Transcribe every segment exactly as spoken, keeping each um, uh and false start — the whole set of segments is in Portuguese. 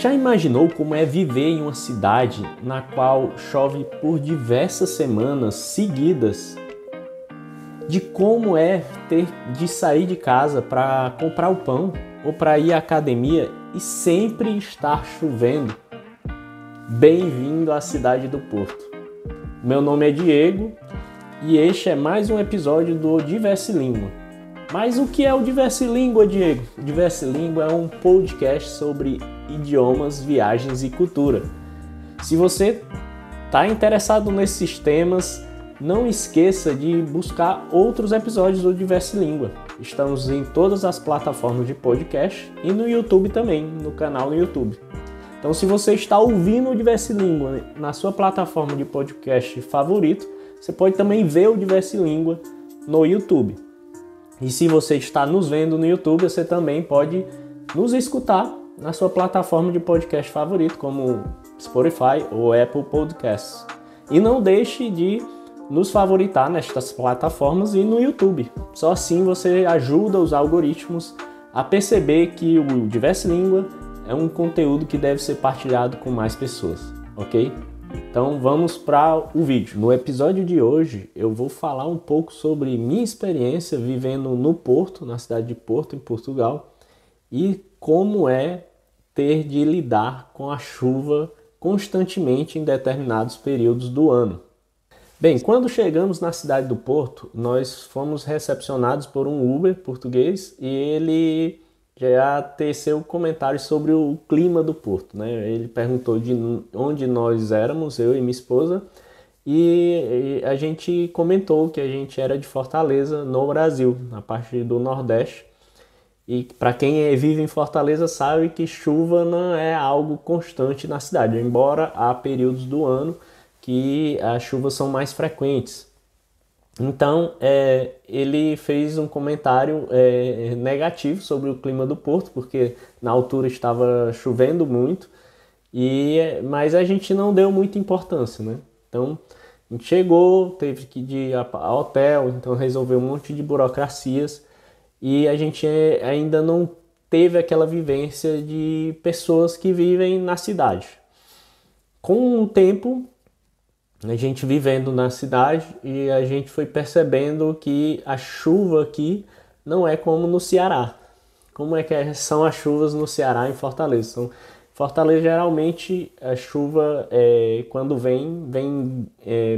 Já imaginou como é viver em uma cidade na qual chove por diversas semanas seguidas? De como é ter de sair de casa para comprar o pão ou para ir à academia e sempre estar chovendo? Bem-vindo à cidade do Porto. Meu nome é Diego e este é mais um episódio do Diversilíngua. Mas o que é o Diversilíngua, Diego? O Diversilíngua é um podcast sobre idiomas, viagens e cultura. Se você está interessado nesses temas, não esqueça de buscar outros episódios do Diversilíngua. Estamos em todas as plataformas de podcast e no YouTube também, no canal no YouTube. Então, se você está ouvindo o Diversilíngua na sua plataforma de podcast favorito, você pode também ver o Diversilíngua no YouTube. E se você está nos vendo no YouTube, você também pode nos escutar na sua plataforma de podcast favorito, como Spotify ou Apple Podcasts. E não deixe de nos favoritar nestas plataformas e no YouTube. Só assim você ajuda os algoritmos a perceber que o Diversilíngua é um conteúdo que deve ser partilhado com mais pessoas, ok? Então vamos para o vídeo. No episódio de hoje eu vou falar um pouco sobre minha experiência vivendo no Porto, na cidade de Porto, em Portugal, e como é ter de lidar com a chuva constantemente em determinados períodos do ano. Bem, quando chegamos na cidade do Porto, nós fomos recepcionados por um Uber português e ele já teceu comentários sobre o clima do Porto, né? Ele perguntou de onde nós éramos, eu e minha esposa, e a gente comentou que a gente era de Fortaleza, no Brasil, na parte do Nordeste. E para quem vive em Fortaleza sabe que chuva não é algo constante na cidade, embora há períodos do ano que as chuvas são mais frequentes. Então, é, ele fez um comentário é, negativo sobre o clima do Porto, porque na altura estava chovendo muito, e, mas a gente não deu muita importância, né? Então, a gente chegou, teve que ir ao hotel, então resolveu um monte de burocracias, e a gente ainda não teve aquela vivência de pessoas que vivem na cidade. Com o tempo, a gente vivendo na cidade e a gente foi percebendo que a chuva aqui não é como no Ceará. Como é que são as chuvas no Ceará e em Fortaleza? Então, Fortaleza, geralmente, a chuva, é, quando vem, vem é,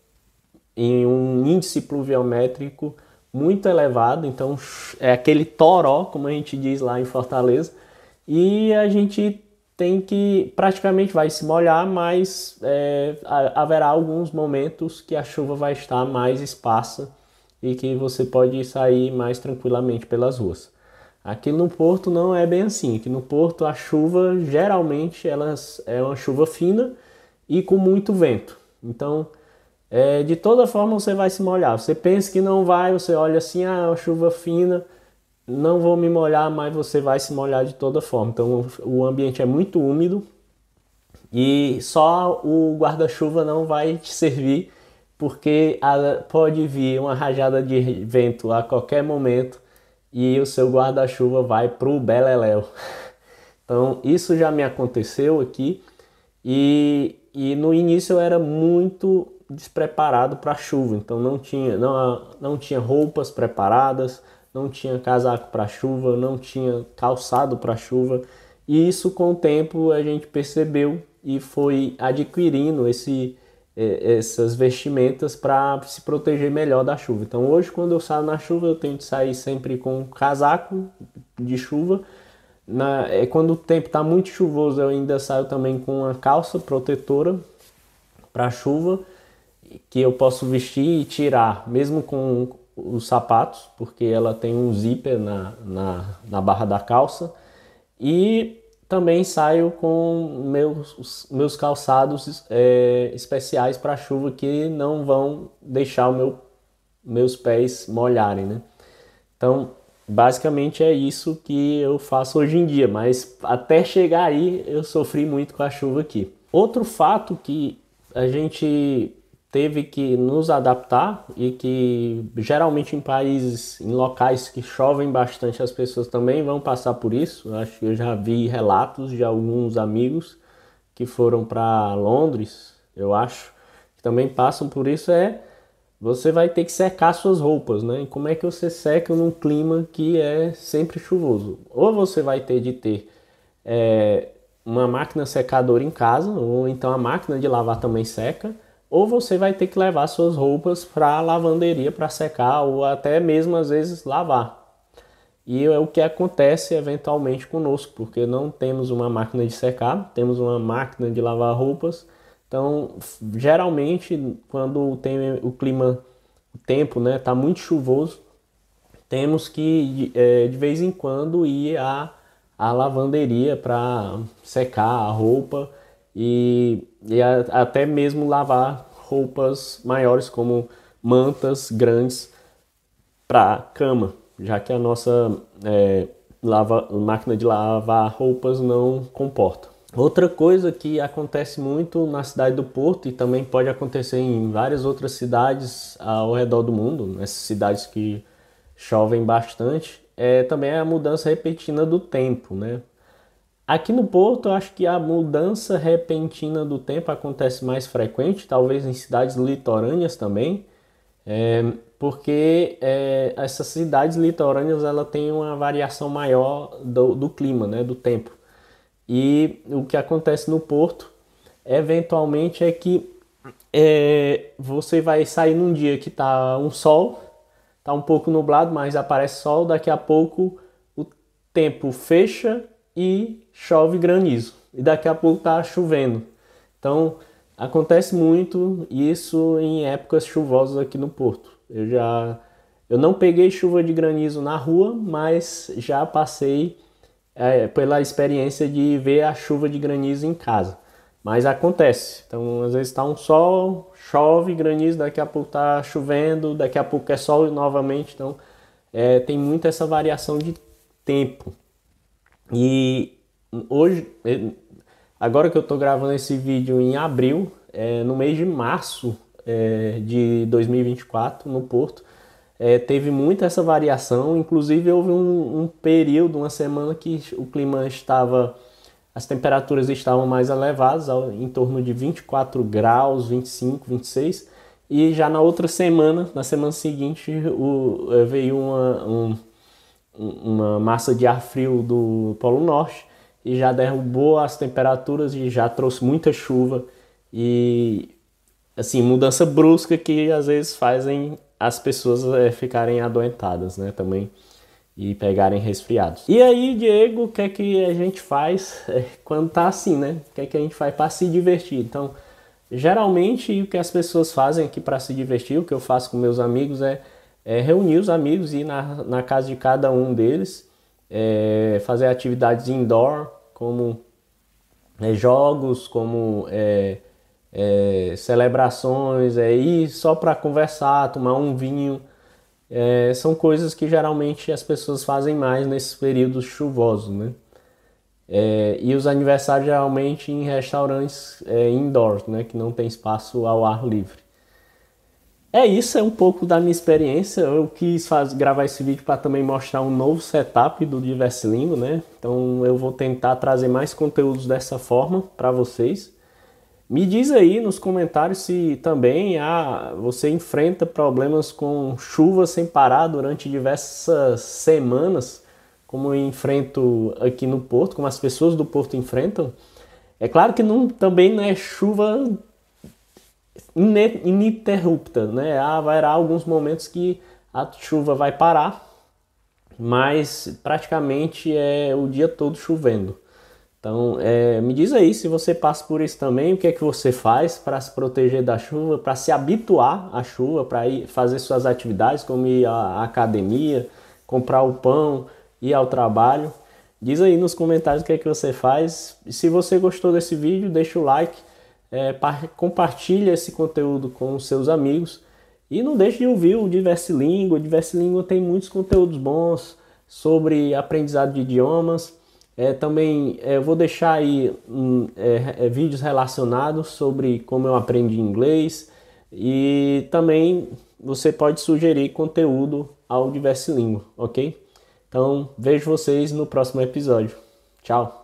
em um índice pluviométrico muito elevado. Então, é aquele toró, como a gente diz lá em Fortaleza. E a gente tem que, praticamente vai se molhar, mas é, haverá alguns momentos que a chuva vai estar mais esparsa e que você pode sair mais tranquilamente pelas ruas. Aqui no Porto não é bem assim. Aqui no Porto a chuva, geralmente, elas, é uma chuva fina e com muito vento. Então, é, de toda forma você vai se molhar. Você pensa que não vai, você olha assim, ah, é uma chuva fina, não vou me molhar, mas você vai se molhar de toda forma. Então o ambiente é muito úmido e só o guarda-chuva não vai te servir, porque pode vir uma rajada de vento a qualquer momento e o seu guarda-chuva vai pro beleléu. Então isso já me aconteceu aqui e, e no início eu era muito despreparado para a chuva, então não tinha, não, não tinha roupas preparadas, não tinha casaco para chuva, não tinha calçado para chuva, e isso com o tempo a gente percebeu e foi adquirindo esse, essas vestimentas para se proteger melhor da chuva. Então hoje, quando eu saio na chuva, eu tento sair sempre com casaco de chuva. Na, é, quando o tempo está muito chuvoso, eu ainda saio também com uma calça protetora para chuva, que eu posso vestir e tirar, mesmo com os sapatos, porque ela tem um zíper na, na, na barra da calça, e também saio com meus, meus calçados é, especiais para chuva, que não vão deixar o meu, meus pés molharem, né? Então, basicamente é isso que eu faço hoje em dia, mas até chegar aí eu sofri muito com a chuva aqui. Outro fato que a gente teve que nos adaptar e que geralmente em países, em locais que chovem bastante, as pessoas também vão passar por isso. Eu acho que eu já vi relatos de alguns amigos que foram para Londres, eu acho, que também passam por isso. É você vai ter que secar suas roupas, né? E como é que você seca num clima que é sempre chuvoso? Ou você vai ter de ter é, uma máquina secadora em casa, ou então a máquina de lavar também seca, ou você vai ter que levar suas roupas para a lavanderia para secar, ou até mesmo às vezes lavar. E é o que acontece eventualmente conosco, porque não temos uma máquina de secar, temos uma máquina de lavar roupas. Então, geralmente, quando tem o clima, o tempo, né, tá muito chuvoso, temos que é, de vez em quando ir à, à lavanderia para secar a roupa e, e a, até mesmo lavar roupas maiores, como mantas grandes para cama, já que a nossa é, lava, máquina de lavar roupas não comporta. Outra coisa que acontece muito na cidade do Porto e também pode acontecer em várias outras cidades ao redor do mundo, nessas cidades que chovem bastante, é também a mudança repentina do tempo, né? Aqui no Porto, eu acho que a mudança repentina do tempo acontece mais frequente, talvez em cidades litorâneas também, é, porque é, essas cidades litorâneas ela tem uma variação maior do, do clima, né, do tempo. E o que acontece no Porto, eventualmente, é que é, você vai sair num dia que tá um sol, tá um pouco nublado, mas aparece sol, daqui a pouco o tempo fecha e chove granizo. E daqui a pouco tá chovendo. Então, acontece muito isso em épocas chuvosas aqui no Porto. Eu já eu não peguei chuva de granizo na rua, mas já passei é, pela experiência de ver a chuva de granizo em casa. Mas acontece. Então, às vezes está um sol, chove, granizo, daqui a pouco está chovendo, daqui a pouco é sol novamente. Então, é, tem muito essa variação de tempo. E hoje, agora que eu estou gravando esse vídeo em abril, é, no mês de março é, de dois mil e vinte e quatro, no Porto, É, teve muita essa variação. Inclusive houve um, um período, uma semana que o clima estava, as temperaturas estavam mais elevadas, em torno de vinte e quatro graus, vinte e cinco, vinte e seis, e já na outra semana, na semana seguinte, o, veio uma, um, uma massa de ar frio do Polo Norte e já derrubou as temperaturas e já trouxe muita chuva e assim, mudança brusca que às vezes fazem as pessoas é, ficarem adoentadas, né, também, e pegarem resfriados. E aí, Diego, o que é que a gente faz é, quando tá assim, né? O que é que a gente faz para se divertir? Então, geralmente, o que as pessoas fazem aqui para se divertir, o que eu faço com meus amigos é, é reunir os amigos e ir na, na casa de cada um deles, é, fazer atividades indoor, como é, jogos, como... É, É, celebrações, é ir só para conversar, tomar um vinho, é, são coisas que geralmente as pessoas fazem mais nesses períodos chuvosos, né? É, e os aniversários geralmente em restaurantes é, indoors, né? Que não tem espaço ao ar livre. É isso, é um pouco da minha experiência. Eu quis faz, gravar esse vídeo para também mostrar um novo setup do Diversilingua, né? Então eu vou tentar trazer mais conteúdos dessa forma para vocês. Me diz aí nos comentários se também ah, você enfrenta problemas com chuva sem parar durante diversas semanas, como eu enfrento aqui no Porto, como as pessoas do Porto enfrentam. É claro que não, também não é chuva ininterrupta, né? Ah, vai haver alguns momentos que a chuva vai parar, mas praticamente é o dia todo chovendo. Então, é, me diz aí se você passa por isso também, o que é que você faz para se proteger da chuva, para se habituar à chuva, para ir fazer suas atividades, como ir à academia, comprar o pão, ir ao trabalho. Diz aí nos comentários o que é que você faz. E se você gostou desse vídeo, deixa o like, é, compartilha esse conteúdo com os seus amigos e não deixe de ouvir o Diversilingua. O Diversilingua tem muitos conteúdos bons sobre aprendizado de idiomas. É, também é, eu vou deixar aí um, é, é, vídeos relacionados sobre como eu aprendi inglês, E também você pode sugerir conteúdo ao Diversilingua, ok? Então vejo vocês no próximo episódio. Tchau!